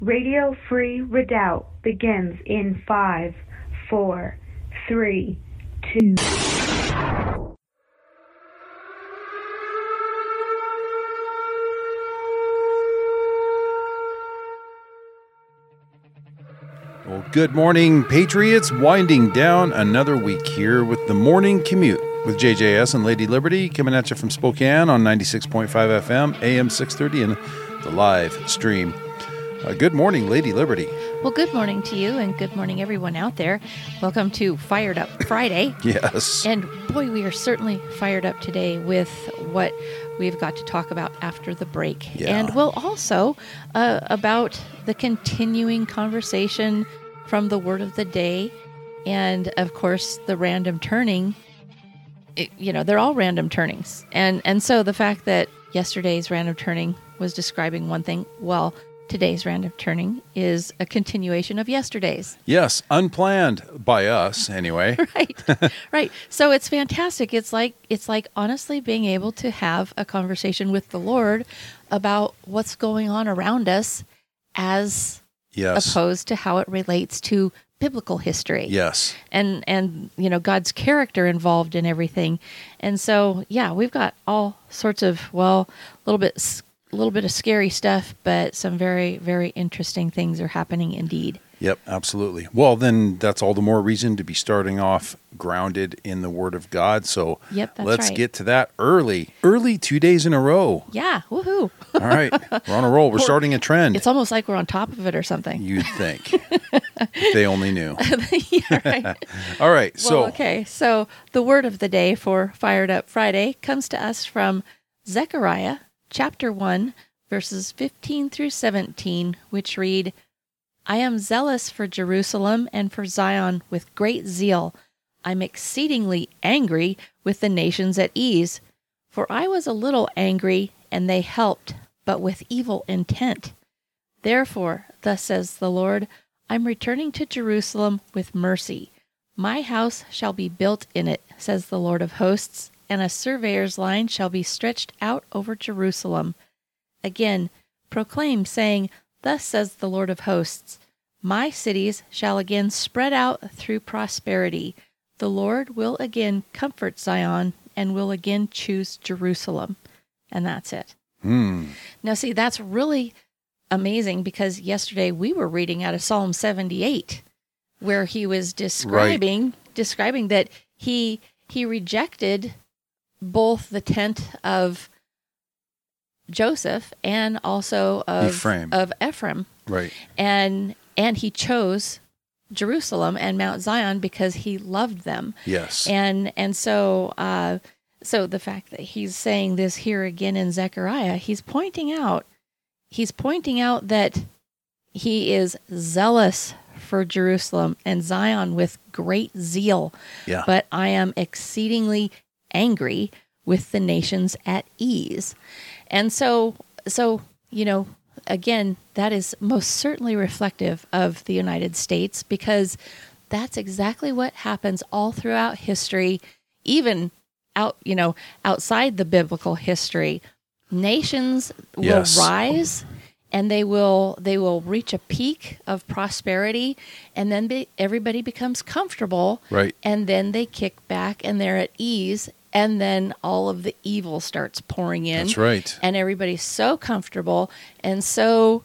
Radio Free Redoubt begins in 5, 4, 3, 2. Well, good morning, Patriots. Winding down another week here with the Morning Commute with JJS and Lady Liberty, coming at you from Spokane on 96.5 FM, AM 630, and the live stream. Good morning, Lady Liberty. Well, good morning to you, and good morning, everyone out there. Welcome to Fired Up Friday. Yes. And boy, we are certainly fired up today with what we've got to talk about after the break. Yeah. And we'll also about the continuing conversation from the Word of the Day, and of course, the random turning. They're all random turnings. And so the fact that yesterday's random turning was describing one thing, well, today's random turning is a continuation of yesterday's. Yes, unplanned by us anyway. Right. So it's fantastic. It's like honestly being able to have a conversation with the Lord about what's going on around us as opposed to how it relates to biblical history. Yes. And God's character involved in everything. And so, we've got all sorts of, a little bit of scary stuff, but some very, very interesting things are happening indeed. Yep, absolutely. Well, then that's all the more reason to be starting off grounded in the Word of God. So let's get to that early 2 days in a row. Yeah, woohoo. All right, we're on a roll. We're starting a trend. It's almost like we're on top of it or something. You'd think. If they only knew. Yeah, right. All right, So the word of the day for Fired Up Friday comes to us from Zechariah chapter 1, verses 15 through 17, which read, I am zealous for Jerusalem and for Zion with great zeal. I'm exceedingly angry with the nations at ease. For I was a little angry, and they helped, but with evil intent. Therefore, thus says the Lord, I'm returning to Jerusalem with mercy. My house shall be built in it, says the Lord of hosts, and a surveyor's line shall be stretched out over Jerusalem. Again, proclaim, saying, Thus says the Lord of hosts, my cities shall again spread out through prosperity. The Lord will again comfort Zion and will again choose Jerusalem. And that's it. Now, see, that's really amazing because yesterday we were reading out of Psalm 78, where he was describing that he rejected both the tent of Joseph and also of Ephraim. Right. And he chose Jerusalem and Mount Zion because he loved them. Yes. And so the fact that he's saying this here again in Zechariah, he's pointing out that he is zealous for Jerusalem and Zion with great zeal. Yeah. But I am exceedingly angry with the nations at ease. And so, again, that is most certainly reflective of the United States because that's exactly what happens all throughout history, even outside the biblical history. Nations will rise and they will reach a peak of prosperity, and then everybody becomes comfortable, right? And then they kick back and they're at ease. And then all of the evil starts pouring in. That's right. And everybody's so comfortable and so,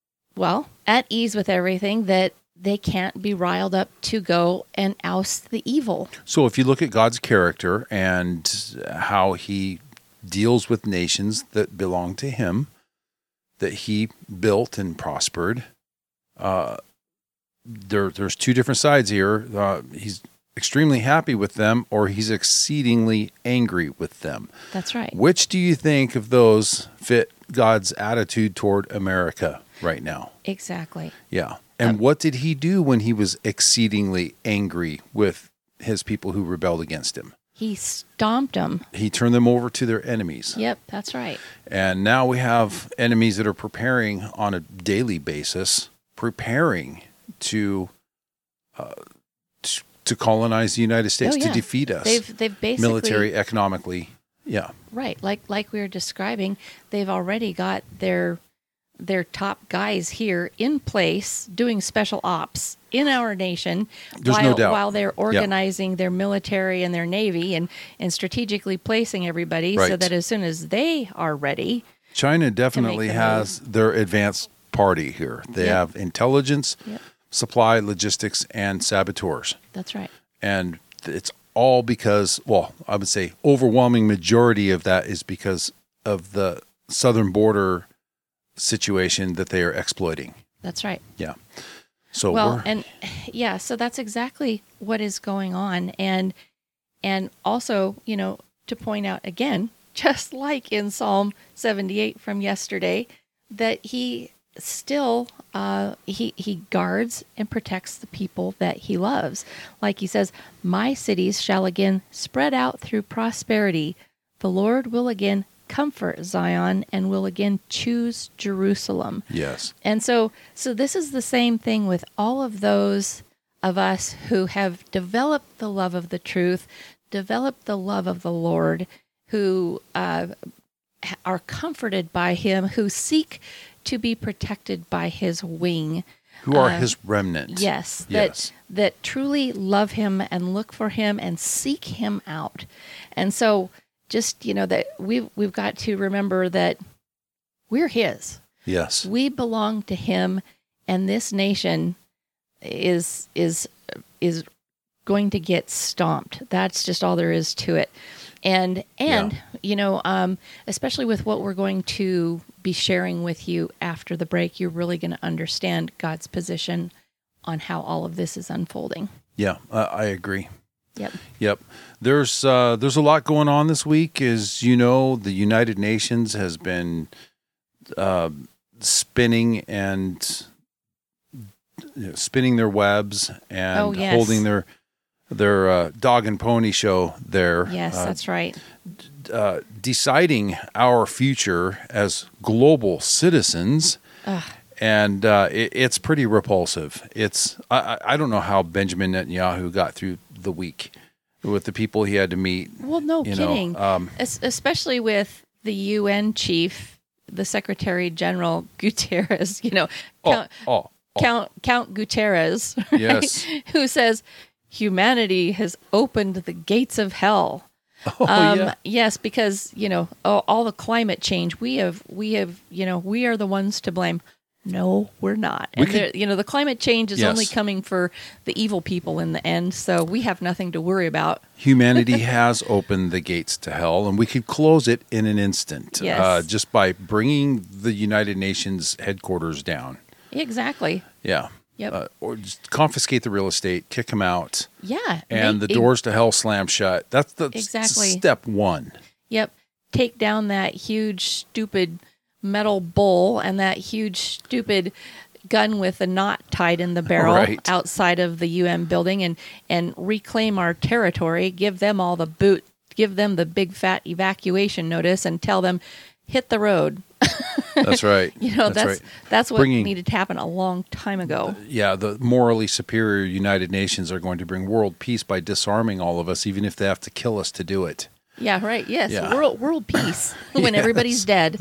at ease with everything that they can't be riled up to go and oust the evil. So if you look at God's character and how he deals with nations that belong to him, that he built and prospered, there's two different sides here. He's extremely happy with them, or he's exceedingly angry with them. That's right. Which do you think of those fit God's attitude toward America right now? Exactly. Yeah. And what did he do when he was exceedingly angry with his people who rebelled against him? He stomped them. He turned them over to their enemies. Yep, that's right. And now we have enemies that are preparing on a daily basis, preparing to colonize the United States, to defeat us. They've basically military, economically, yeah. Right, like we were describing, they've already got their their top guys here in place doing special ops in our nation. There's no doubt. While they're organizing their military and their Navy and strategically placing everybody so Right. that as soon as they are ready. China definitely the has their advanced party here. They Yep. have intelligence, Yep. supply, logistics, and saboteurs. That's right. And it's all because, well, I would say overwhelming majority of that is because of the southern border situation that they are exploiting. That's right. Yeah. So Well, and yeah, so that's exactly what is going on. And also, to point out again, just like in Psalm 78 from yesterday, that he still he guards and protects the people that he loves. Like he says, my cities shall again spread out through prosperity. The Lord will again comfort Zion and will again choose Jerusalem. yes. And so this is the same thing with all of those of us who have developed the love of the truth, developed the love of the Lord, who are comforted by him, who seek to be protected by his wing. Who are his remnant. Yes, Yes. that truly love him and look for him and seek him out. And so just, that we've got to remember that we're his. Yes. We belong to him, and this nation is going to get stomped. That's just all there is to it. And especially with what we're going to be sharing with you after the break, you're really going to understand God's position on how all of this is unfolding. Yeah, I agree. Yep. There's a lot going on this week. As you know, the United Nations has been spinning their webs and yes. holding their dog and pony show there. Yes, that's right. Deciding our future as global citizens. And it's pretty repulsive. I don't know how Benjamin Netanyahu got through the week with the people he had to meet. Well, no kidding. Especially with the UN chief, the Secretary General Guterres, Count Guterres, right? Yes. Who says humanity has opened the gates of hell. Yeah. Yes, because all the climate change we are the ones to blame. No, we're not. And the climate change is Yes. only coming for the evil people in the end, so we have nothing to worry about. Humanity has opened the gates to hell, and we could close it in an instant. Yes. Just by bringing the United Nations headquarters down. Exactly. Yeah. Yep. Or just confiscate the real estate, kick them out. Yeah. And the doors to hell slam shut. That's the Exactly. step one. Yep. Take down that huge, stupid metal bowl and that huge, stupid gun with a knot tied in the barrel Right. outside of the UN building and reclaim our territory, give them all the boot, give them the big fat evacuation notice and tell them, hit the road. That's right. That's what Bringing- needed to happen a long time ago. Yeah, the morally superior United Nations are going to bring world peace by disarming all of us, even if they have to kill us to do it. Yeah, right. Yes. Yeah. World peace when everybody's dead.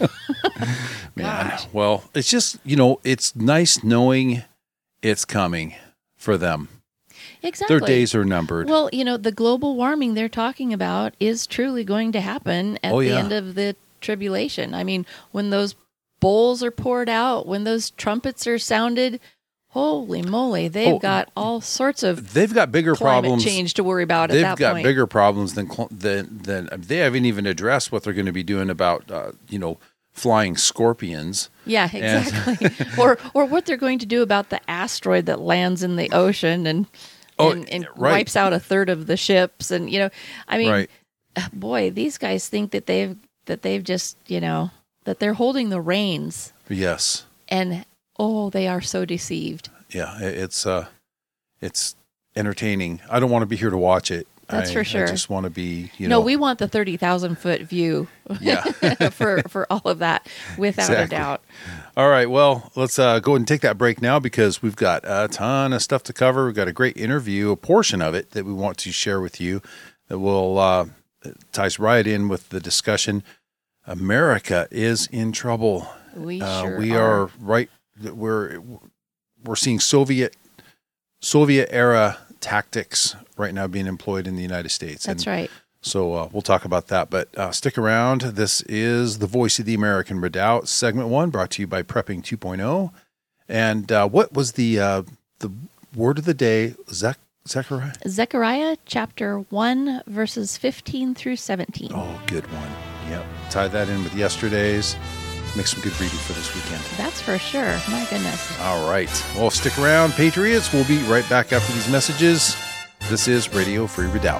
Man, Gosh. well, it's just, it's nice knowing it's coming for them. Exactly. Their days are numbered. Well, the global warming they're talking about is truly going to happen at the end of the tribulation. I mean, when those bowls are poured out, when those trumpets are sounded, holy moly, they've got all sorts of They've got bigger climate problems. change to worry about They've at that got point. bigger problems than they haven't even addressed what they're going to be doing about flying scorpions. Yeah, exactly. or what they're going to do about the asteroid that lands in the ocean and right. wipes out a third of the ships. And I mean, Right. boy, these guys think that they've just that they're holding the reins, Yes. and they are so deceived. Yeah, it's entertaining. I don't want to be here to watch it. That's for sure. I just want to be, No, we want the 30,000-foot view. Yeah. for all of that, without a Exactly. doubt. All right, well, let's go ahead and take that break now because we've got a ton of stuff to cover. We've got a great interview, a portion of it that we want to share with you that will ties right in with the discussion. America is in trouble. We sure we are. are right. We're seeing Soviet era tactics right now being employed in the United States. That's right. So we'll talk about that. But stick around. This is the Voice of the American Redoubt, segment 1, brought to you by Prepping 2.0. And what was the word of the day? Zechariah? Zechariah chapter 1, verses 15 through 17. Oh, good one. Yep. Tie that in with yesterday's. Make some good reading for this weekend. That's for sure. My goodness. All right. Well, stick around, Patriots. We'll be right back after these messages. This is Radio Free Redoubt.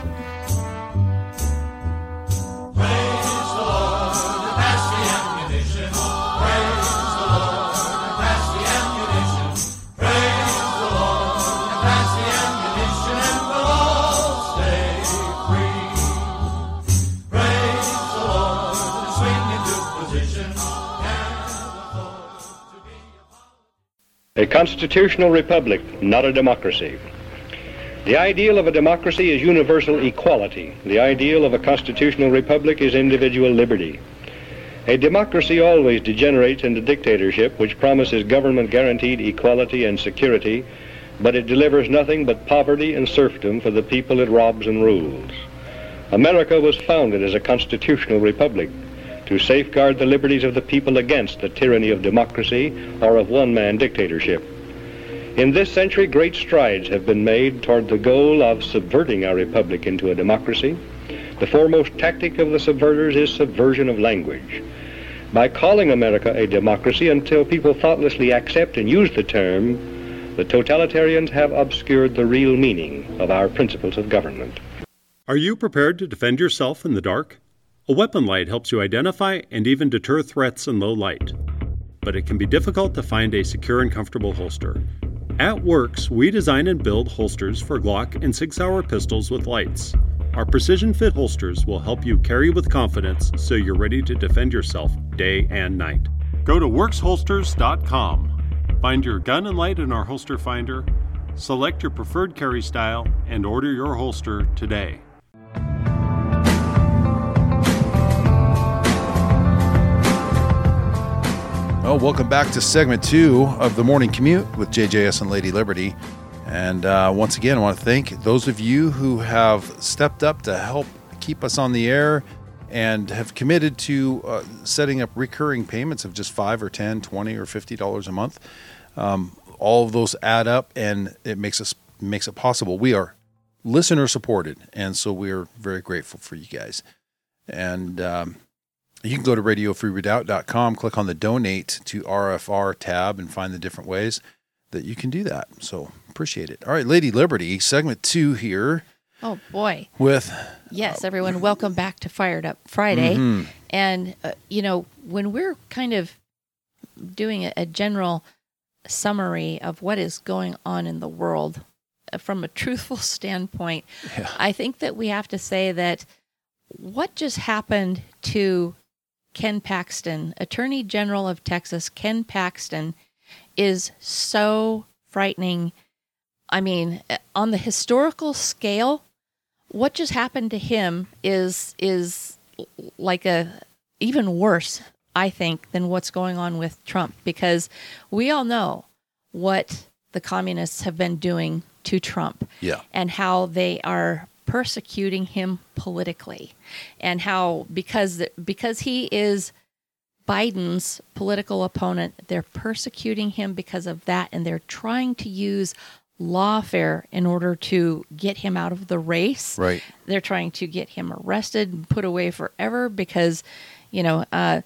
A constitutional republic, not a democracy. The ideal of a democracy is universal equality. The ideal of a constitutional republic is individual liberty. A democracy always degenerates into dictatorship, which promises government-guaranteed equality and security, but it delivers nothing but poverty and serfdom for the people it robs and rules. America was founded as a constitutional republic to safeguard the liberties of the people against the tyranny of democracy or of one-man dictatorship. In this century, great strides have been made toward the goal of subverting our republic into a democracy. The foremost tactic of the subverters is subversion of language. By calling America a democracy until people thoughtlessly accept and use the term, the totalitarians have obscured the real meaning of our principles of government. Are you prepared to defend yourself in the dark? A weapon light helps you identify and even deter threats in low light. But it can be difficult to find a secure and comfortable holster. At Works, we design and build holsters for Glock and Sig Sauer pistols with lights. Our precision fit holsters will help you carry with confidence so you're ready to defend yourself day and night. Go to worksholsters.com. Find your gun and light in our holster finder, select your preferred carry style, and order your holster today. Well, welcome back to segment 2 of the Morning Commute with JJS and Lady Liberty. And once again, I want to thank those of you who have stepped up to help keep us on the air and have committed to setting up recurring payments of just $5 or $10, $20 or $50 a month. All of those add up, and it makes it possible. We are listener supported, and so we are very grateful for you guys. And you can go to radiofreeredoubt.com, click on the Donate to RFR tab, and find the different ways that you can do that. So appreciate it. All right, Lady Liberty, segment 2 here. Oh, boy. With Yes, everyone, welcome back to Fired Up Friday. Mm-hmm. And, when we're kind of doing a general summary of what is going on in the world from a truthful standpoint, Yeah. I think that we have to say that what just happened to Ken Paxton, Attorney General of Texas, Ken Paxton, is so frightening. I mean, on the historical scale, what just happened to him is like even worse, I think, than what's going on with Trump, because we all know what the communists have been doing to Trump, Yeah. and how they are persecuting him politically, and how because he is Biden's political opponent, they're persecuting him because of that, and they're trying to use lawfare in order to get him out of the race. Right. They're trying to get him arrested and put away forever because, that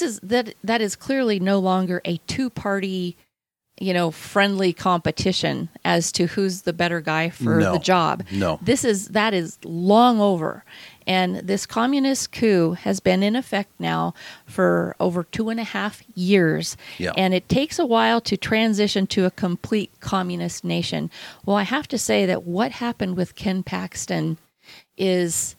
is clearly no longer a two-party, friendly competition as to who's the better guy for No. the job. No. That is long over. And this communist coup has been in effect now for over 2.5 years. Yeah. And it takes a while to transition to a complete communist nation. Well, I have to say that what happened with Ken Paxton is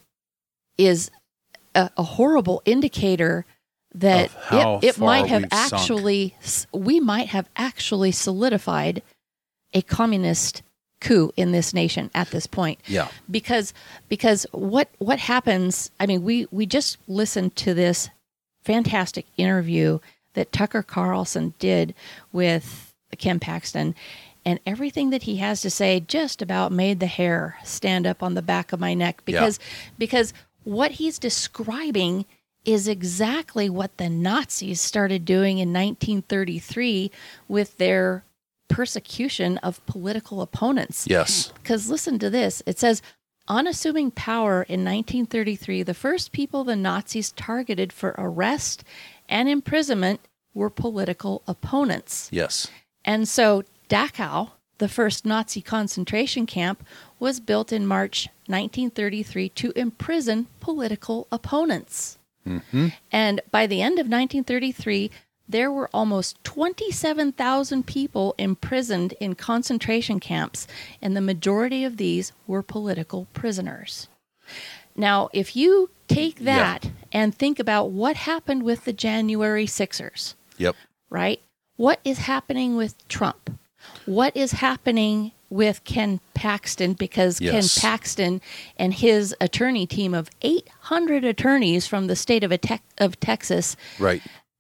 a horrible indicator that Of how it far might have we've sunk. we might have actually solidified a communist coup in this nation at this point. Yeah. Because what happens, I mean, we just listened to this fantastic interview that Tucker Carlson did with Ken Paxton, and everything that he has to say just about made the hair stand up on the back of my neck, because what he's describing is exactly what the Nazis started doing in 1933 with their persecution of political opponents. Yes. Because listen to this. It says, on assuming power in 1933, the first people the Nazis targeted for arrest and imprisonment were political opponents. Yes. And so Dachau, the first Nazi concentration camp, was built in March 1933 to imprison political opponents. Mm-hmm. And by the end of 1933, there were almost 27,000 people imprisoned in concentration camps, and the majority of these were political prisoners. Now, if you take that and think about what happened with the January Sixers, Yep. right? What is happening with Trump? What is happening with Ken Paxton? Because Yes. Ken Paxton and his attorney team of 800 attorneys from the state of Texas, Right.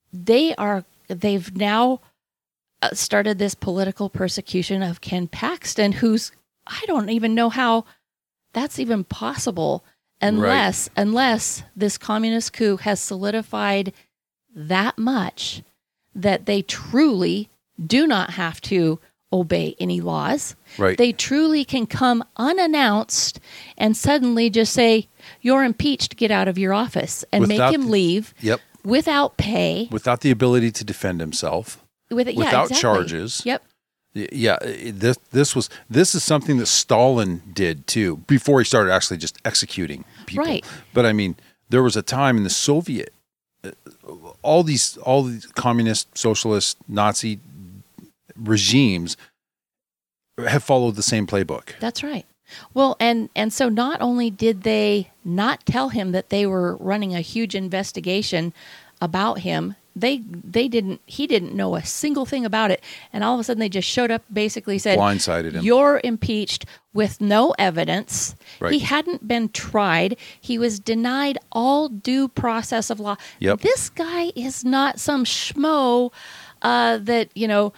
they've now started this political persecution of Ken Paxton, who's, I don't even know how that's even possible unless this communist coup has solidified that much that they truly do not have to obey any laws. Right. They truly can come unannounced and suddenly just say, you're impeached, get out of your office, and Without make him leave Yep. without pay. Without the ability to defend himself. Without exactly. charges. Yep. Yeah, this is something that Stalin did too before he started actually just executing people. Right. But I mean, there was a time in the Soviet, all these communist, socialist, Nazi regimes have followed the same playbook. That's right. Well, and so not only did they not tell him that they were running a huge investigation about him, he didn't know a single thing about it. And all of a sudden they just showed up, basically said, Blindsided him. You're impeached with no evidence. Right. He hadn't been tried. He was denied all due process of law. Yep. This guy is not some schmo that,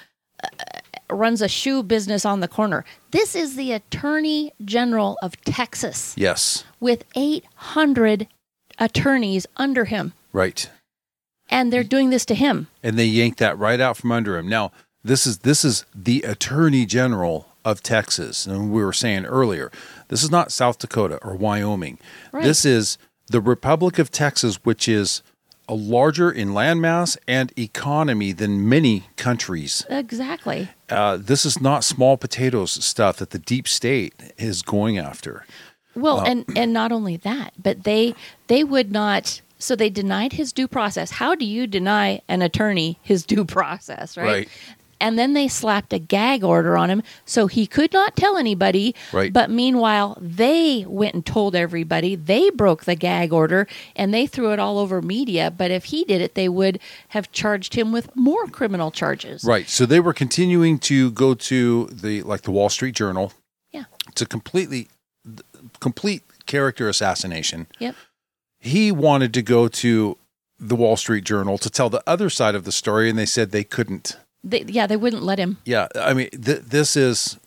runs a shoe business on the corner. This is the Attorney General of Texas. Yes. With 800 attorneys under him. Right. And they're doing this to him. And they yanked that right out from under him. Now, this is the Attorney General of Texas. And we were saying earlier, this is not South Dakota or Wyoming. Right. This is the Republic of Texas, which is a larger in landmass and economy than many countries. Exactly. This is not small potatoes stuff that the deep state is going after. Well, and not only that, but they would not. So they denied his due process. How do you deny an attorney his due process, right? Right. And then they slapped a gag order on him so he could not tell anybody. Right. But meanwhile, they went and told everybody. They broke the gag order and they threw it all over media. But if he did it, they would have charged him with more criminal charges. Right. So they were continuing to go to the Wall Street Journal. Yeah. To complete character assassination. Yep. He wanted to go to the Wall Street Journal to tell the other side of the story, and they said they couldn't. They wouldn't let him. Yeah, I mean, this is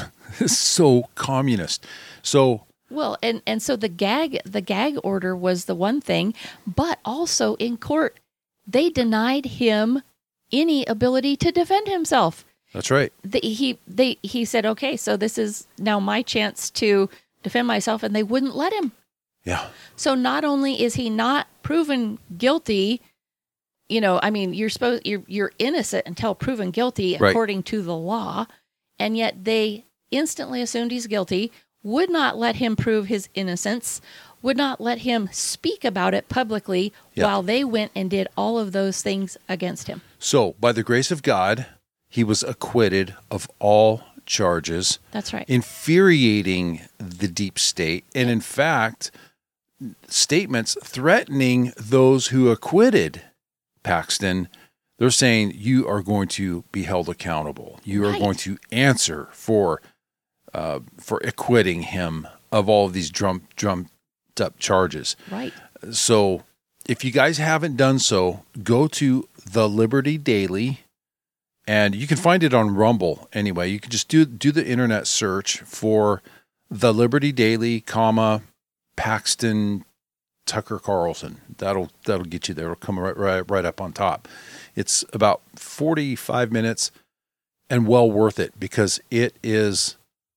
so communist. So well, and so the gag order was the one thing, but also in court, they denied him any ability to defend himself. That's right. He said, okay, so this is now my chance to defend myself, and they wouldn't let him. Yeah. So not only is he not proven guilty, you're innocent until proven guilty according to the law, and yet they instantly assumed he's guilty, would not let him prove his innocence, would not let him speak about it publicly while they went and did all of those things against him. So, by the grace of God, he was acquitted of all charges. That's right. Infuriating the deep state, and in fact, statements threatening those who acquitted Paxton. They're saying you are going to be held accountable. You are going to answer for acquitting him of all of these drummed up charges. Right. So if you guys haven't done so, go to the Liberty Daily, and you can find it on Rumble anyway. You can just do the internet search for the Liberty Daily, Paxton Tucker Carlson. That'll get you there. It'll come right up on top. It's about 45 minutes and well worth it because it is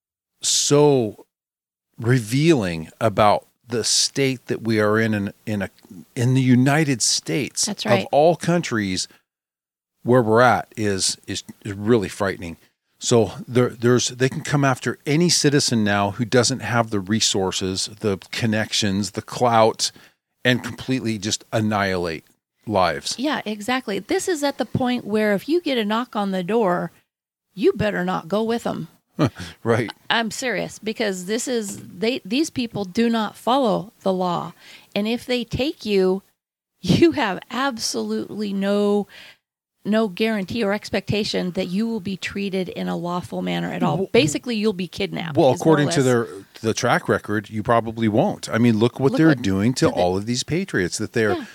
so revealing about the state that we are in the United States. That's right. Of all countries, where we're at is really frightening. So they can come after any citizen now who doesn't have the resources, the connections, the clout, and completely just annihilate lives. Yeah, exactly. This is at the point where if you get a knock on the door, you better not go with them. Right. I'm serious, because these people do not follow the law. And if they take you, you have absolutely no guarantee or expectation that you will be treated in a lawful manner at all. Basically, you'll be kidnapped. Well, according to the track record, you probably won't. I mean, look what they're doing to all of these patriots, that they're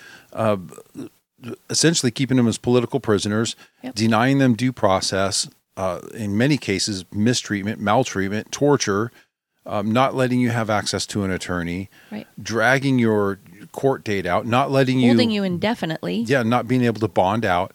essentially keeping them as political prisoners, denying them due process, in many cases, mistreatment, maltreatment, torture, not letting you have access to an attorney, dragging your court date out, not letting holding you indefinitely. Yeah, not being able to bond out.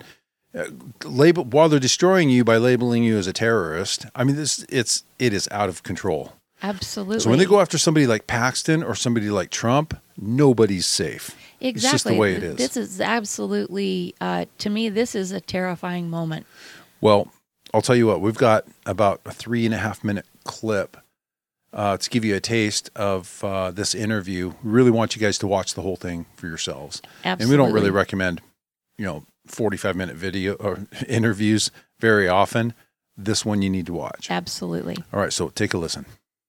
While they're destroying you by labeling you as a terrorist. I mean, it is out of control. Absolutely. So when they go after somebody like Paxton or somebody like Trump, nobody's safe. Exactly. It's just the way it is. This is absolutely, to me, this is a terrifying moment. Well, I'll tell you what, we've got about a 3.5 minute clip to give you a taste of this interview. We really want you guys to watch the whole thing for yourselves. Absolutely. And we don't really recommend, 45-minute video or interviews very often. This one you need to watch. Absolutely. All right, so take a listen.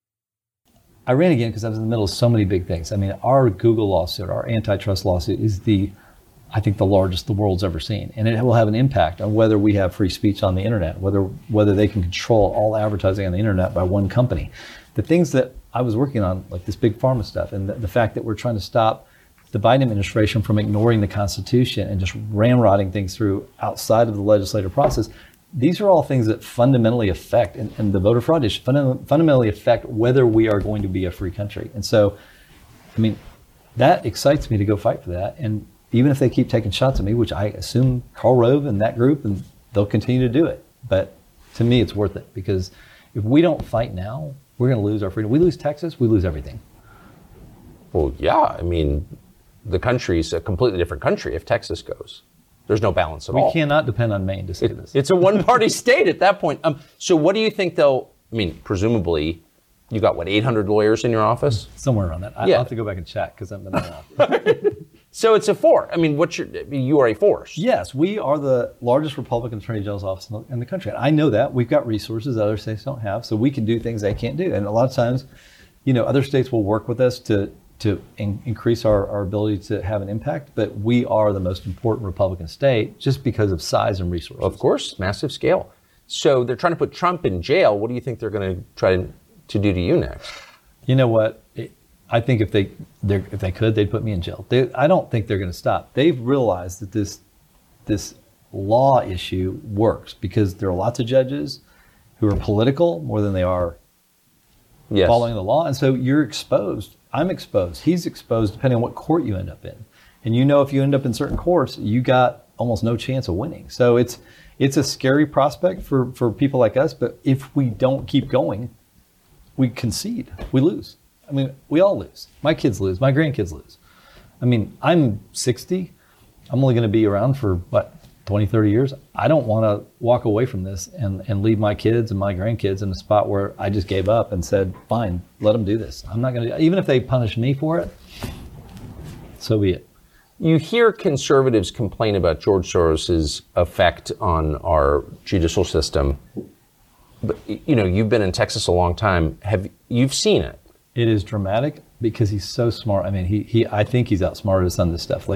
I ran again because I was in the middle of so many big things. I mean, our Google lawsuit, our antitrust lawsuit is I think the largest the world's ever seen. And it will have an impact on whether we have free speech on the internet, whether they can control all advertising on the internet by one company. The things that I was working on, like this big pharma stuff, and the fact that we're trying to stop the Biden administration from ignoring the Constitution and just ramrodding things through outside of the legislative process, these are all things that fundamentally affect, and the voter fraud issue fundamentally affect whether we are going to be a free country. And so, I mean, that excites me to go fight for that. And even if they keep taking shots at me, which I assume Karl Rove and that group, and they'll continue to do it. But to me, it's worth it, because if we don't fight now, we're going to lose our freedom. We lose Texas, we lose everything. Well, yeah, I mean, the country's a completely different country if Texas goes. There's no balance at all. We cannot depend on Maine to say this. It's a one-party state at that point. So what do you think presumably, you got, 800 lawyers in your office? Somewhere around that. I'll have to go back and check, because I've been around. So it's a force. I mean, you are a force. Yes, we are the largest Republican Attorney General's office in the country. And I know that. We've got resources that other states don't have, so we can do things they can't do. And a lot of times, other states will work with us to increase our ability to have an impact, but we are the most important Republican state just because of size and resources. Of course, massive scale. So they're trying to put Trump in jail. What do you think they're going to try to do to you next? You know what? I think if they could, they'd put me in jail. I don't think they're going to stop. They've realized that this law issue works because there are lots of judges who are political more than they are following the law, and so you're exposed. I'm exposed. He's exposed, depending on what court you end up in. And if you end up in certain courts, you got almost no chance of winning. So it's a scary prospect for people like us. But if we don't keep going, we concede. We lose. I mean, we all lose. My kids lose. My grandkids lose. I mean, I'm 60. I'm only going to be around for, 20, 30 years? I don't want to walk away from this and leave my kids and my grandkids in a spot where I just gave up and said, fine, let them do this. I'm not going to, even if they punish me for it, so be it. You hear conservatives complain about George Soros's effect on our judicial system. But, you've been in Texas a long time. You've seen it? It is dramatic because he's so smart. I mean, I think he's outsmarted us on this stuff.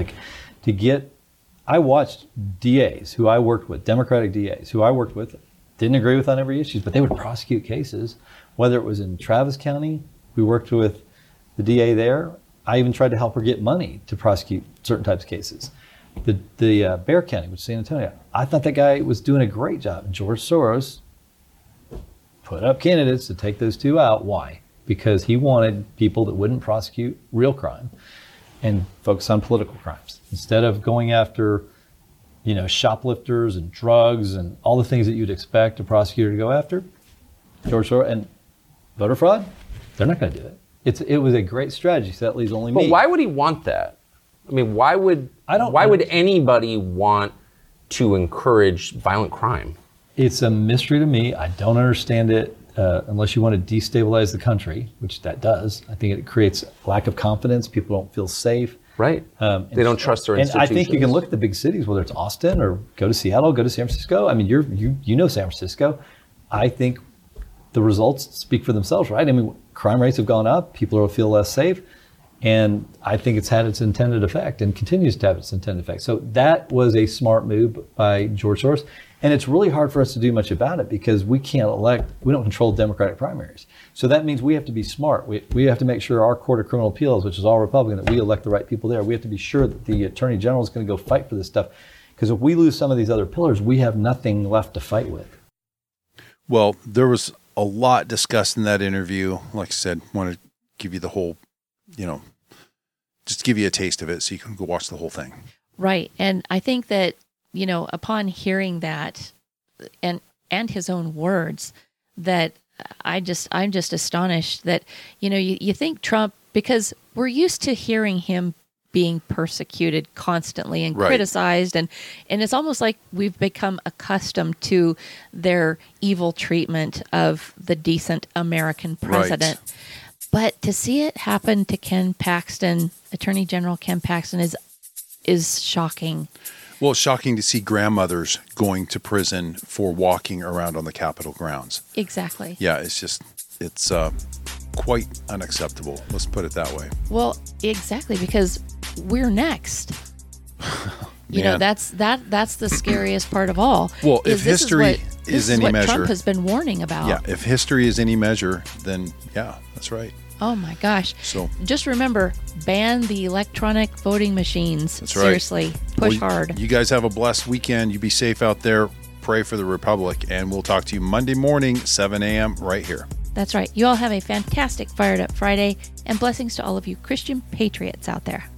I watched DAs who I worked with, Democratic DAs who I worked with, didn't agree with on every issue, but they would prosecute cases. Whether it was in Travis County, we worked with the DA there, I even tried to help her get money to prosecute certain types of cases. The Bexar County, which is San Antonio, I thought that guy was doing a great job. George Soros put up candidates to take those two out. Why? Because he wanted people that wouldn't prosecute real crime and focus on political crimes. Instead of going after, shoplifters and drugs and all the things that you'd expect a prosecutor to go after, George Soros and voter fraud, they're not going to do it. It was a great strategy, so that leaves only me. But why would he want that? I mean, why would anybody want to encourage violent crime? It's a mystery to me. I don't understand it unless you want to destabilize the country, which that does. I think it creates lack of confidence. People don't feel safe. Right. They don't trust their institutions. And I think you can look at the big cities, whether it's Austin or go to Seattle, go to San Francisco. I mean, you know San Francisco. I think the results speak for themselves, right? I mean, crime rates have gone up. People will feel less safe. And I think it's had its intended effect and continues to have its intended effect. So that was a smart move by George Soros. And it's really hard for us to do much about it because we don't control Democratic primaries. So that means we have to be smart. We have to make sure our Court of Criminal Appeals, which is all Republican, that we elect the right people there. We have to be sure that the Attorney General is going to go fight for this stuff. Because if we lose some of these other pillars, we have nothing left to fight with. Well, there was a lot discussed in that interview. Like I said, want to give you the whole, just give you a taste of it so you can go watch the whole thing. Right. And I think that, upon hearing that and his own words, that I'm just astonished that, you think Trump, because we're used to hearing him being persecuted constantly and criticized, and it's almost like we've become accustomed to their evil treatment of the decent American president. Right. But to see it happen to Ken Paxton, Attorney General Ken Paxton, is shocking. Well, it's shocking to see grandmothers going to prison for walking around on the Capitol grounds. Exactly. Yeah, it's quite unacceptable. Let's put it that way. Well, exactly, because we're next. That's the scariest part of all. Well, if history is any measure, Trump has been warning about. Yeah, if history is any measure, then yeah, that's right. Oh my gosh. So just remember, ban the electronic voting machines. That's right. Seriously, push hard. You guys have a blessed weekend. You be safe out there. Pray for the Republic. And we'll talk to you Monday morning, 7 a.m. right here. That's right. You all have a fantastic Fired Up Friday, and blessings to all of you Christian patriots out there.